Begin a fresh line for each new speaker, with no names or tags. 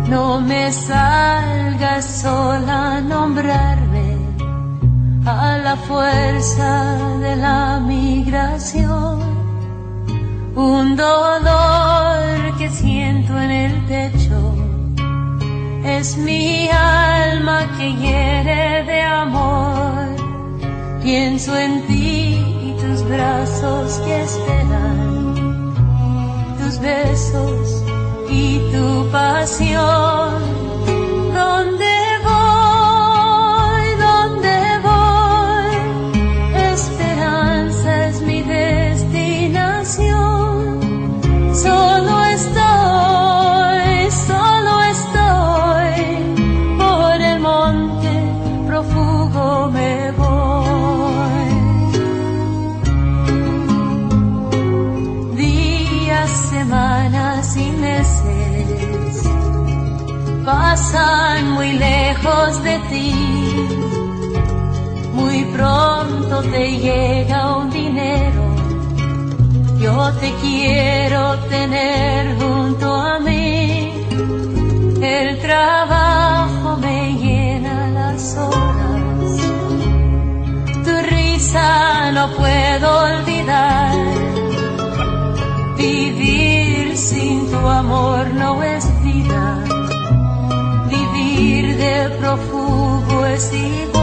No me salgas sola a nombrarme a la fuerza de la migración. Un dolor que siento en el pecho es mi alma que hiere de amor. Pienso en ti y tus brazos que esperan, tus besos y tu pasión. ¿Dónde voy? ¿Dónde voy? Esperanza es mi destinación. Solo estoy por el monte prófugo me voy. Días, semanas y meses pasan muy lejos de ti. Muy pronto te llega un dinero. Yo te quiero tener junto a mí. El trabajo me llena las horas. Tu risa no puedo olvidar. Vivir sin tu amor no es vida. Vivir de prófugo es igual.